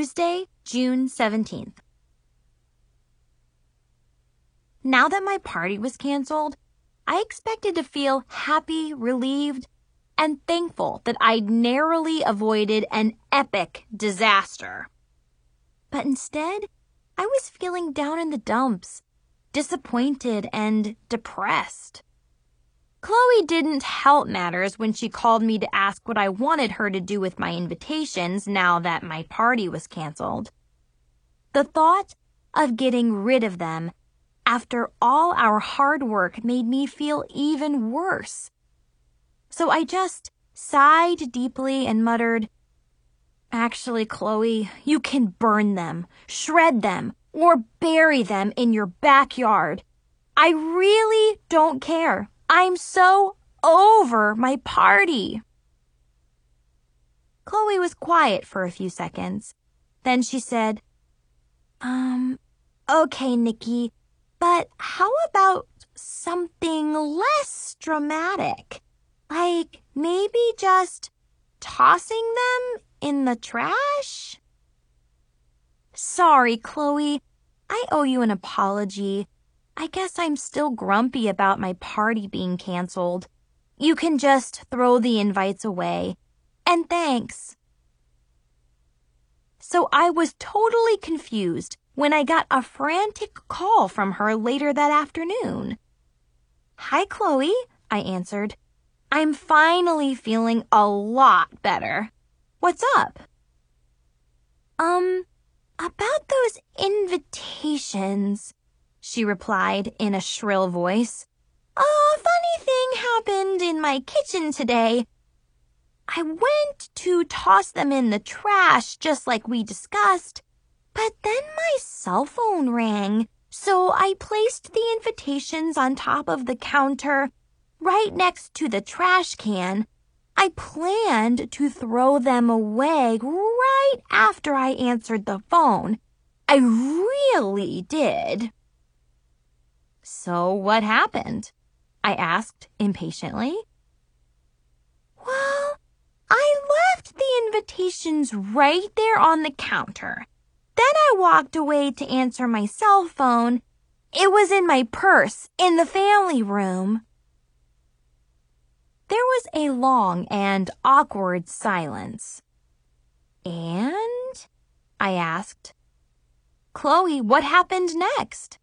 Tuesday, June 17th. Now that my party was canceled, I expected to feel happy, relieved, and thankful that I'd narrowly avoided an epic disaster. But instead, I was feeling down in the dumps, disappointed and depressed. Chloe didn't help matters when she called me to ask what I wanted her to do with my invitations now that my party was canceled. The thought of getting rid of them after all our hard work made me feel even worse. So I just sighed deeply and muttered, "Actually, Chloe, you can burn them, shred them, or bury them in your backyard. I really don't care. I'm so over my party." Chloe was quiet for a few seconds. Then she said, "Okay, Nikki, but how about something less dramatic? Like maybe just tossing them in the trash?" "Sorry, Chloe. I owe you an apology. I guess I'm still grumpy about my party being canceled. You can just throw the invites away. And thanks." So I was totally confused when I got a frantic call from her later that afternoon. "Hi, Chloe," I answered. "I'm finally feeling a lot better. What's up?" About those invitations," she replied in a shrill voice. "A funny thing happened in my kitchen today. I went to toss them in the trash just like we discussed, but then my cell phone rang, so I placed the invitations on top of the counter right next to the trash can. I planned to throw them away right after I answered the phone. I really did." "So what happened?" I asked impatiently. "Well, I left the invitations right there on the counter. Then I walked away to answer my cell phone. It was in my purse in the family room." There was a long and awkward silence. "And?" I asked. "Chloe, what happened next?"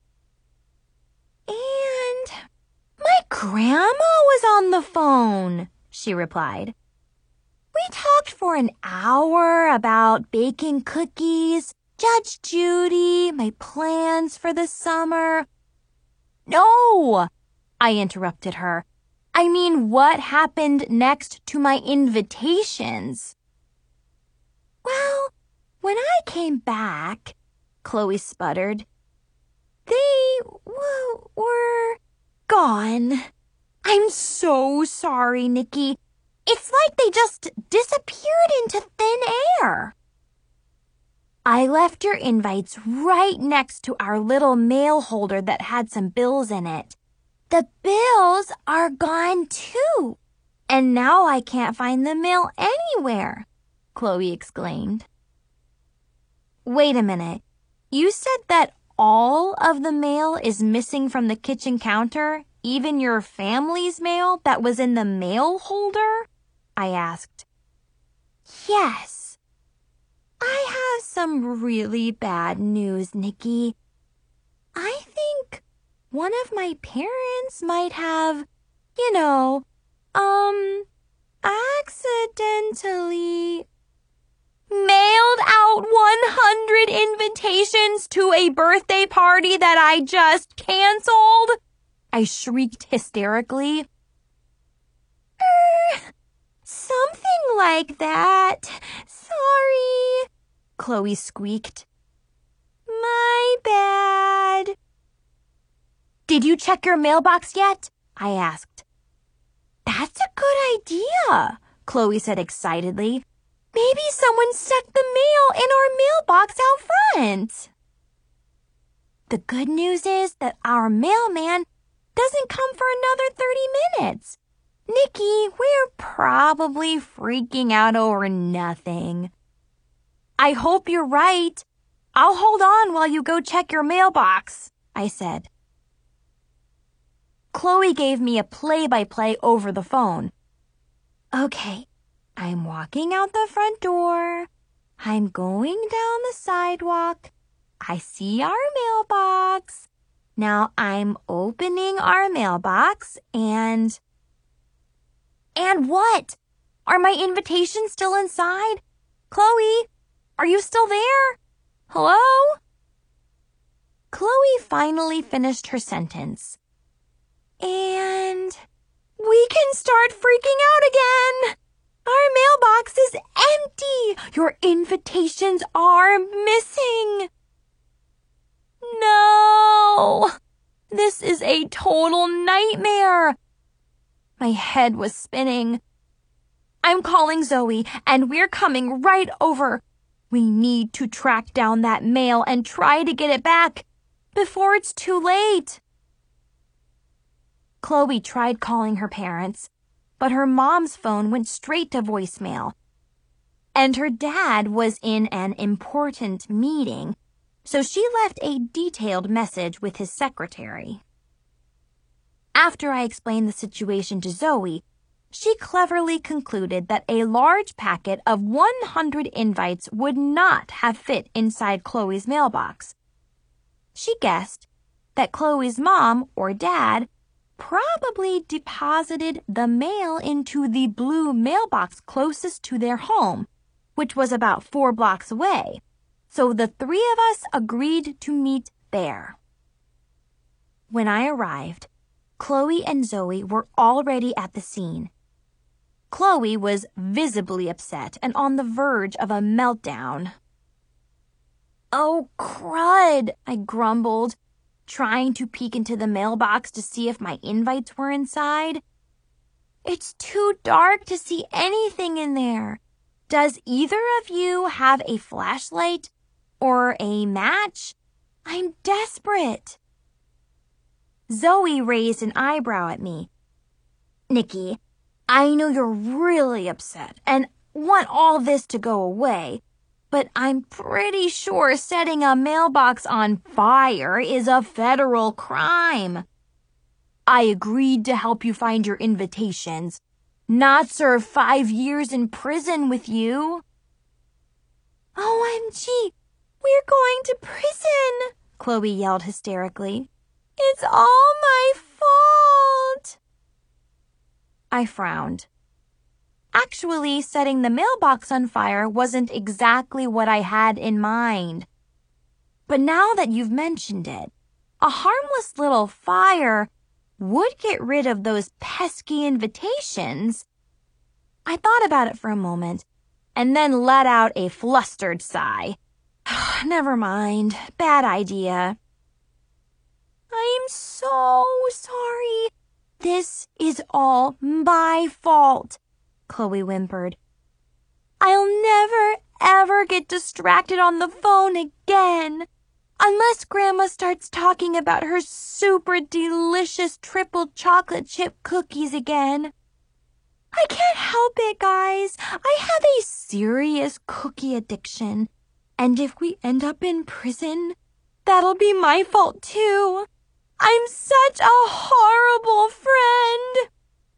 "And my grandma was on the phone," she replied. "We talked for an hour about baking cookies, Judge Judy, my plans for the summer." "No," I interrupted her. "I mean, what happened next to my invitations?" "Well, when I came back," Chloe sputtered, "they were gone. I'm so sorry, Nikki. It's like they just disappeared into thin air." "I left your invites right next to our little mail holder that had some bills in it. The bills are gone too, and now I can't find the mail anywhere," Chloe exclaimed. "Wait a minute. You said that all of the mail is missing from the kitchen counter, even your family's mail that was in the mail holder?" I asked. "Yes. I have some really bad news, Nikki. I think one of my parents might have, accidentally mailed out 100 invitations to a birthday party that I just canceled," I shrieked hysterically. Something like that. Sorry," Chloe squeaked. "My bad." "Did you check your mailbox yet?" I asked. "That's a good idea," Chloe said excitedly. "Maybe someone stuck the mail in our mailbox out front." The good news is that our mailman doesn't come for another 30 minutes. Nikki, we're probably freaking out over nothing. I hope you're right. I'll hold on while you go check your mailbox, I said. Chloe gave me a play-by-play over the phone. Okay, I'm walking out the front door. I'm going down the sidewalk. I see our mailbox. Now I'm opening our mailbox and what? Are my invitations still inside? Chloe, are you still there? Hello? Chloe finally finished her sentence. And we can start freaking out again. Our mailbox is empty. Your invitations are missing. No, this is a total nightmare. My head was spinning. I'm calling Zoe, and we're coming right over. We need to track down that mail and try to get it back before it's too late. Chloe tried calling her parents, but her mom's phone went straight to voicemail. And her dad was in an important meeting, so she left a detailed message with his secretary. After I explained the situation to Zoe, she cleverly concluded that a large packet of 100 invites would not have fit inside Chloe's mailbox. She guessed that Chloe's mom or dad probably deposited the mail into the blue mailbox closest to their home, which was about 4 blocks away. So the 3 of us agreed to meet there. When I arrived, Chloe and Zoe were already at the scene. Chloe was visibly upset and on the verge of a meltdown. Oh, crud, I grumbled, trying to peek into the mailbox to see if my invites were inside. It's too dark to see anything in there. Does either of you have a flashlight or a match? I'm desperate. Zoe raised an eyebrow at me. Nikki, I know you're really upset and want all this to go away, but I'm pretty sure setting a mailbox on fire is a federal crime. I agreed to help you find your invitations, not serve 5 years in prison with you. OMG, we're going to prison, Chloe yelled hysterically. It's all my fault. I frowned. Actually, setting the mailbox on fire wasn't exactly what I had in mind. But now that you've mentioned it, a harmless little fire would get rid of those pesky invitations. I thought about it for a moment and then let out a flustered sigh. Never mind. Bad idea. I'm so sorry. This is all my fault, Chloe whimpered. I'll never, ever get distracted on the phone again. Unless Grandma starts talking about her super delicious triple chocolate chip cookies again. I can't help it, guys. I have a serious cookie addiction. And if we end up in prison, that'll be my fault too. I'm such a horrible friend.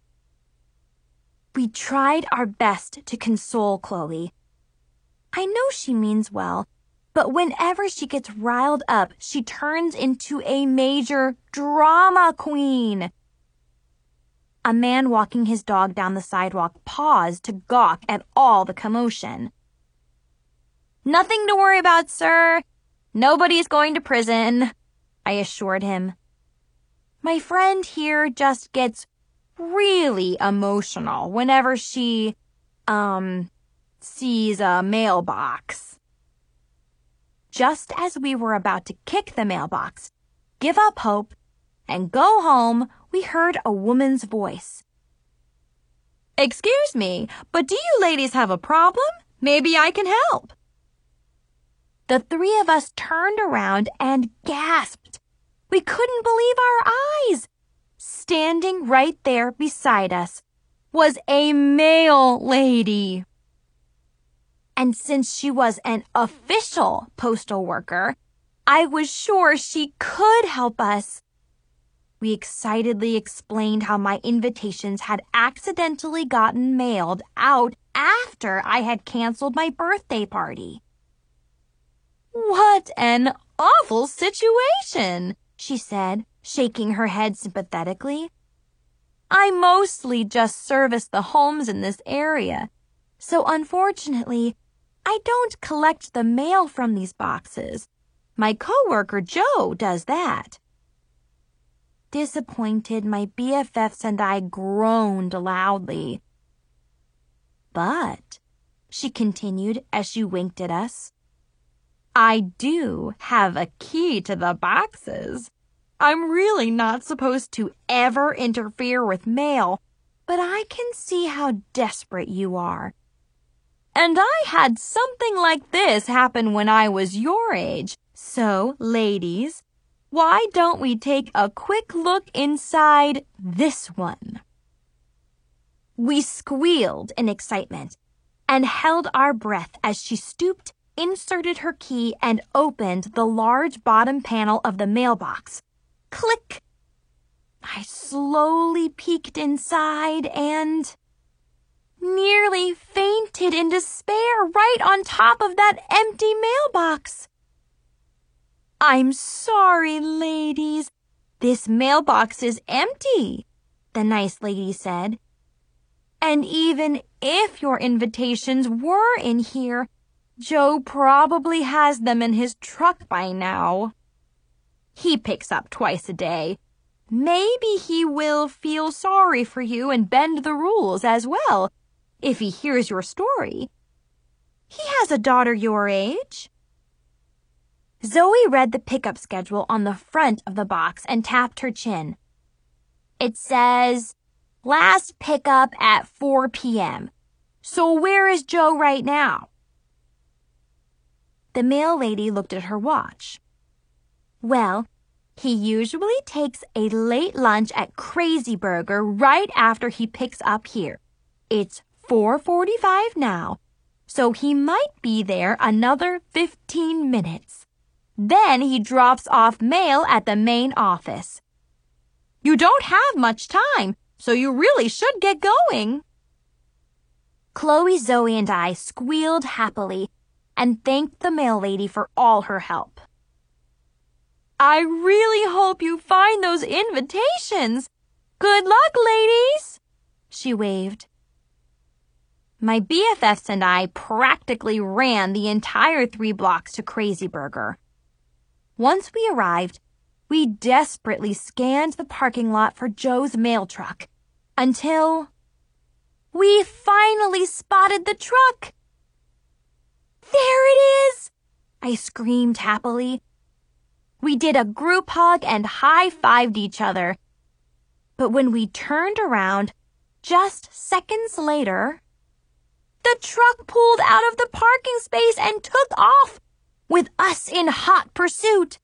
We tried our best to console Chloe. I know she means well, but whenever she gets riled up, she turns into a major drama queen. A man walking his dog down the sidewalk paused to gawk at all the commotion. Nothing to worry about, sir. Nobody's going to prison, I assured him. My friend here just gets really emotional whenever she, sees a mailbox. Just as we were about to kick the mailbox, give up hope, and go home, we heard a woman's voice. Excuse me, but do you ladies have a problem? Maybe I can help. The 3 of us turned around and gasped. We couldn't believe our eyes. Standing right there beside us was a mail lady. And since she was an official postal worker, I was sure she could help us. We excitedly explained how my invitations had accidentally gotten mailed out after I had canceled my birthday party. "What an awful situation," she said, shaking her head sympathetically. "I mostly just service the homes in this area, so unfortunately, I don't collect the mail from these boxes. My coworker Joe does that." Disappointed, my BFFs and I groaned loudly. "But," she continued as she winked at us, "I do have a key to the boxes. I'm really not supposed to ever interfere with mail, but I can see how desperate you are. And I had something like this happen when I was your age. So, ladies, why don't we take a quick look inside this one?" We squealed in excitement and held our breath as she stooped, inserted her key, and opened the large bottom panel of the mailbox. Click! I slowly peeked inside and nearly fainted in despair right on top of that empty mailbox. "I'm sorry, ladies. This mailbox is empty," the nice lady said. "And even if your invitations were in here, Joe probably has them in his truck by now. He picks up twice a day. Maybe he will feel sorry for you and bend the rules as well if he hears your story. He has a daughter your age." Zoe read the pickup schedule on the front of the box and tapped her chin. "It says, last pickup at 4 p.m. So where is Joe right now?" The mail lady looked at her watch. "Well, he usually takes a late lunch at Crazy Burger right after he picks up here. It's 4:45 now, so he might be there another 15 minutes. Then he drops off mail at the main office. You don't have much time, so you really should get going." Chloe, Zoe, and I squealed happily and thanked the mail lady for all her help. "I really hope you find those invitations. Good luck, ladies," she waved. My BFFs and I practically ran the entire 3 blocks to Crazy Burger. Once we arrived, we desperately scanned the parking lot for Joe's mail truck until we finally spotted the truck. "There it is!" I screamed happily. We did a group hug and high-fived each other. But when we turned around, just seconds later, the truck pulled out of the parking space and took off, with us in hot pursuit.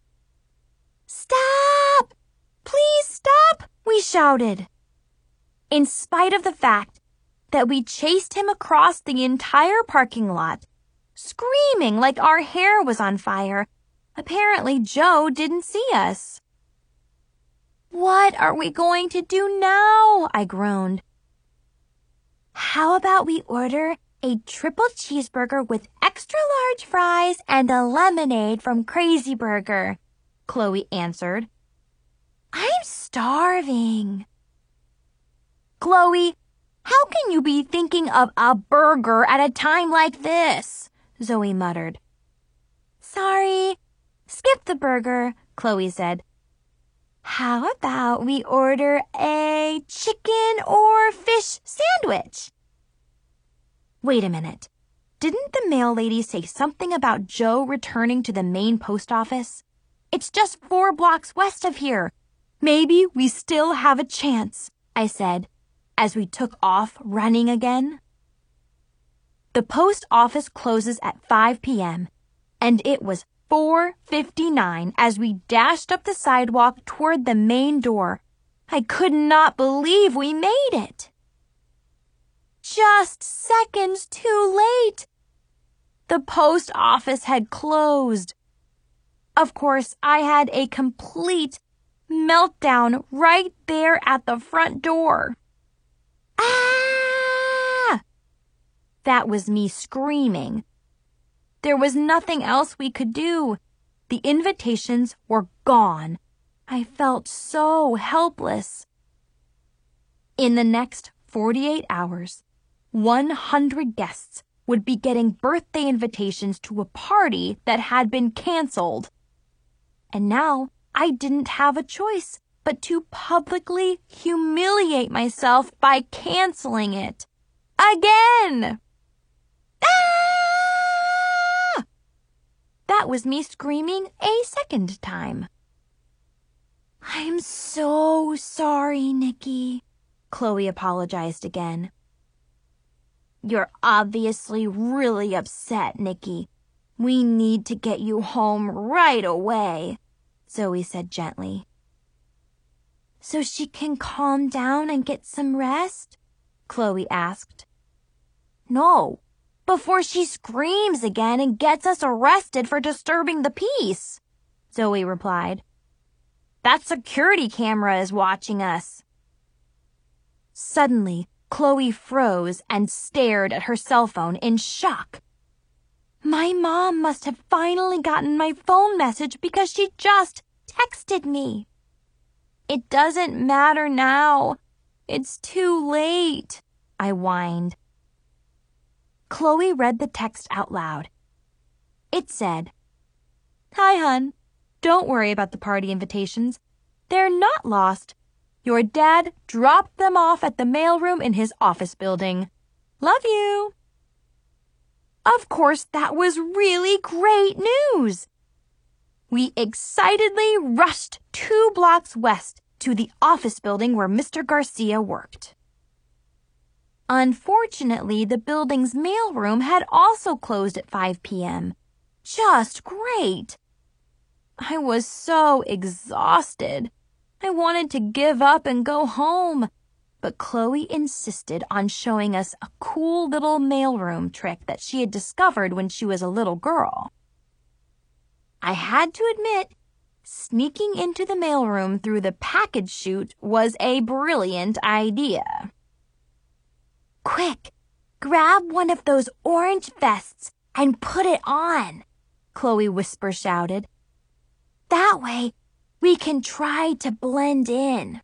"Stop! Please stop!" we shouted. In spite of the fact that we chased him across the entire parking lot, screaming like our hair was on fire, apparently Joe didn't see us. "What are we going to do now?" I groaned. "How about we order a triple cheeseburger with extra large fries and a lemonade from Crazy Burger?" Chloe answered. "I'm starving." "Chloe, how can you be thinking of a burger at a time like this?" Zoe muttered. "Sorry, skip the burger," Chloe said. "How about we order a chicken or fish sandwich?" Wait a minute. Didn't the mail lady say something about Joe returning to the main post office? It's just 4 blocks west of here. Maybe we still have a chance, I said, as we took off running again. The post office closes at 5 p.m., and it was 4:59 as we dashed up the sidewalk toward the main door. I could not believe we made it. Just seconds too late, The post office had closed. Of course, I had a complete meltdown right there at the front door. Ah! That was me screaming. There was nothing else we could do. The invitations were gone. I felt so helpless. In the next 48 hours, 100 guests would be getting birthday invitations to a party that had been canceled. And now I didn't have a choice but to publicly humiliate myself by canceling it. Again! Ah! That was me screaming a second time. I'm so sorry, Nikki, Chloe apologized again. You're obviously really upset, Nikki. We need to get you home right away, Zoe said gently. So she can calm down and get some rest? Chloe asked. No, before she screams again and gets us arrested for disturbing the peace, Zoe replied. That security camera is watching us. Suddenly, Chloe froze and stared at her cell phone in shock. My mom must have finally gotten my phone message because she just texted me. It doesn't matter now. It's too late, I whined. Chloe read the text out loud. It said, Hi, hun. Don't worry about the party invitations. They're not lost. Your dad dropped them off at the mailroom in his office building. Love you. Of course, that was really great news. We excitedly rushed 2 blocks west to the office building where Mr. Garcia worked. Unfortunately, the building's mailroom had also closed at 5 p.m. Just great. I was so exhausted. I wanted to give up and go home, but Chloe insisted on showing us a cool little mailroom trick that she had discovered when she was a little girl. I had to admit, sneaking into the mailroom through the package chute was a brilliant idea. Quick, grab one of those orange vests and put it on, Chloe whisper shouted. That way, we can try to blend in.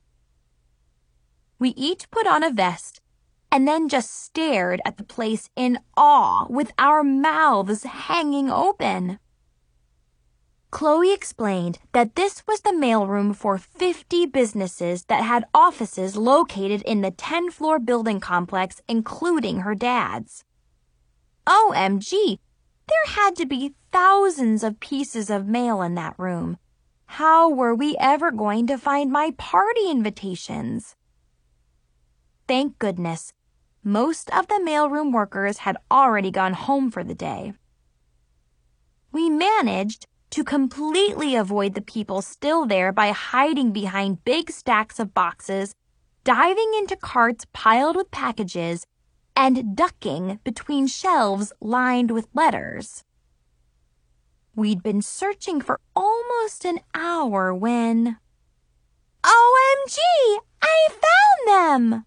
We each put on a vest and then just stared at the place in awe with our mouths hanging open. Chloe explained that this was the mailroom for 50 businesses that had offices located in the 10-floor building complex, including her dad's. OMG, there had to be thousands of pieces of mail in that room. How were we ever going to find my party invitations? Thank goodness, most of the mailroom workers had already gone home for the day. We managed to completely avoid the people still there by hiding behind big stacks of boxes, diving into carts piled with packages, and ducking between shelves lined with letters. We'd been searching for almost an hour when... OMG! I found them!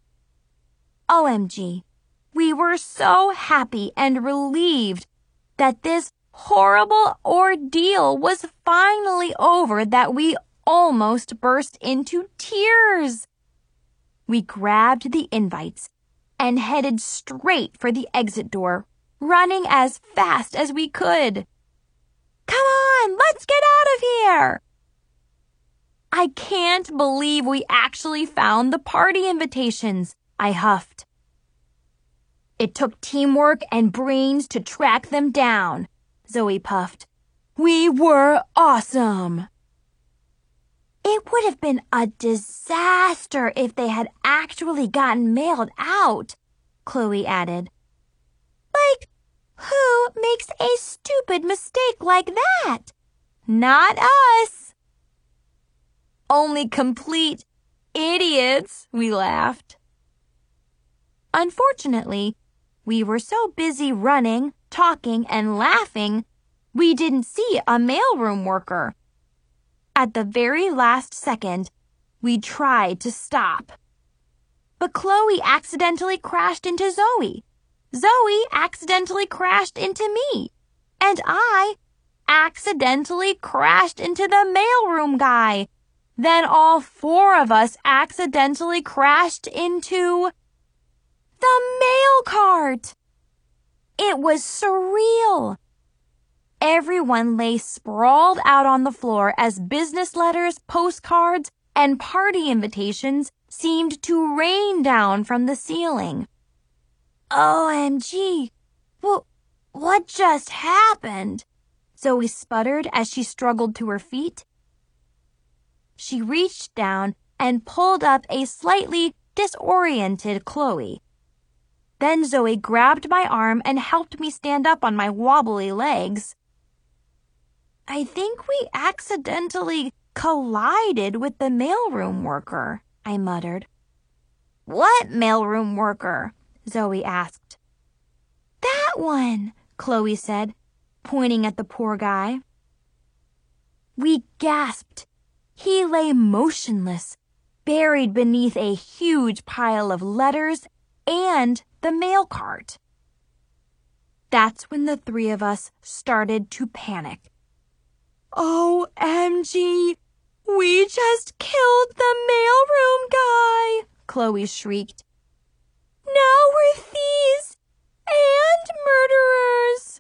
OMG, we were so happy and relieved that this horrible ordeal was finally over that we almost burst into tears. We grabbed the invites and headed straight for the exit door, running as fast as we could. Come on, let's get out of here! I can't believe we actually found the party invitations, I huffed. It took teamwork and brains to track them down, Zoe puffed. We were awesome. It would have been a disaster if they had actually gotten mailed out, Chloe added. Like, who makes a stupid mistake like that? Not us. Only complete idiots, we laughed. Unfortunately, we were so busy running, talking and laughing, we didn't see a mailroom worker. At the very last second, we tried to stop. But Chloe accidentally crashed into Zoe. Zoe accidentally crashed into me. And I accidentally crashed into the mailroom guy. Then all four of us accidentally crashed into the mail cart. It was surreal. Everyone lay sprawled out on the floor as business letters, postcards, and party invitations seemed to rain down from the ceiling. OMG, what just happened? Zoe sputtered as she struggled to her feet. She reached down and pulled up a slightly disoriented Chloe. Then Zoe grabbed my arm and helped me stand up on my wobbly legs. I think we accidentally collided with the mailroom worker, I muttered. What mailroom worker? Zoe asked. That one, Chloe said, pointing at the poor guy. We gasped. He lay motionless, buried beneath a huge pile of letters and the mail cart. That's when the three of us started to panic. OMG! We just killed the mailroom guy! Chloe shrieked. Now we're thieves and murderers!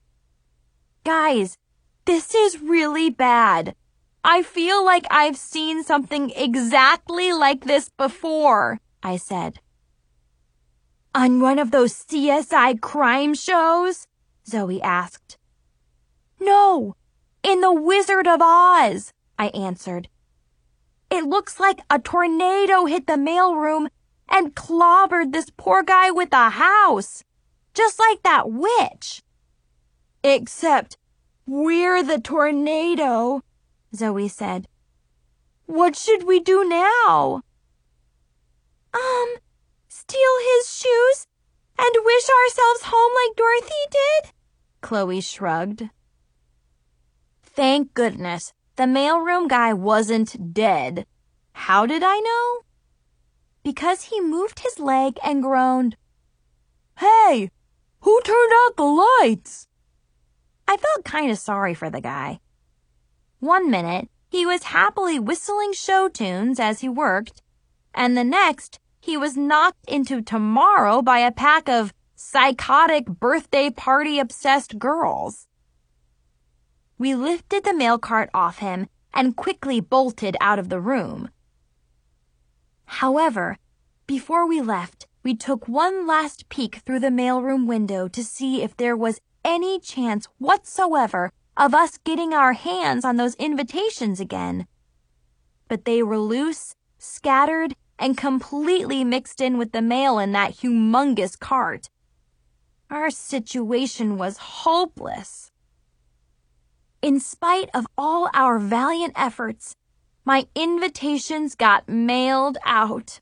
Guys, this is really bad. I feel like I've seen something exactly like this before, I said. On one of those CSI crime shows? Zoe asked. No, in The Wizard of Oz, I answered. It looks like a tornado hit the mailroom and clobbered this poor guy with a house, just like that witch. Except we're the tornado, Zoe said. What should we do now? Steal his shoes and wish ourselves home like Dorothy did? Chloe shrugged. Thank goodness the mailroom guy wasn't dead. How did I know? Because he moved his leg and groaned, Hey, who turned out the lights? I felt kind of sorry for the guy. 1 minute, he was happily whistling show tunes as he worked, and the next, he was knocked into tomorrow by a pack of psychotic birthday party-obsessed girls. We lifted the mail cart off him and quickly bolted out of the room. However, before we left, we took one last peek through the mailroom window to see if there was any chance whatsoever of us getting our hands on those invitations again. But they were loose, scattered, and completely mixed in with the mail in that humongous cart. Our situation was hopeless. In spite of all our valiant efforts, my invitations got mailed out.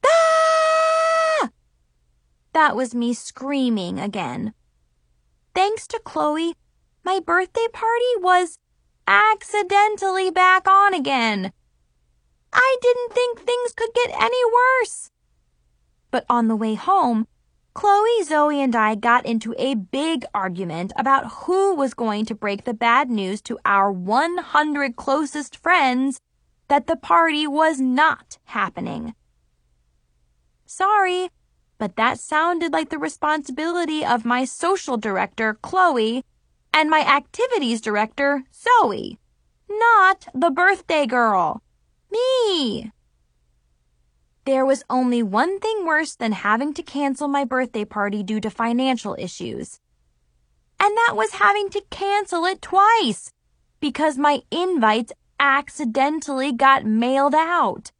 Ah! That was me screaming again. Thanks to Chloe, my birthday party was accidentally back on again. I didn't think things could get any worse. But on the way home, Chloe, Zoe, and I got into a big argument about who was going to break the bad news to our 100 closest friends that the party was not happening. Sorry, but that sounded like the responsibility of my social director, Chloe, and my activities director, Zoe, not the birthday girl. Me! There was only one thing worse than having to cancel my birthday party due to financial issues. And that was having to cancel it twice because my invites accidentally got mailed out.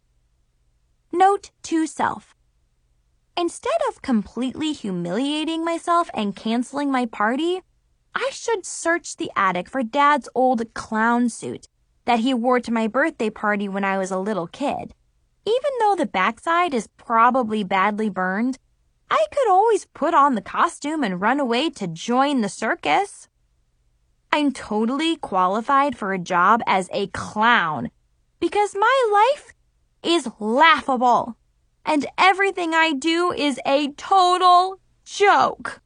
Note to self. Instead of completely humiliating myself and canceling my party, I should search the attic for Dad's old clown suit that he wore to my birthday party when I was a little kid. Even though the backside is probably badly burned, I could always put on the costume and run away to join the circus. I'm totally qualified for a job as a clown because my life is laughable and everything I do is a total joke.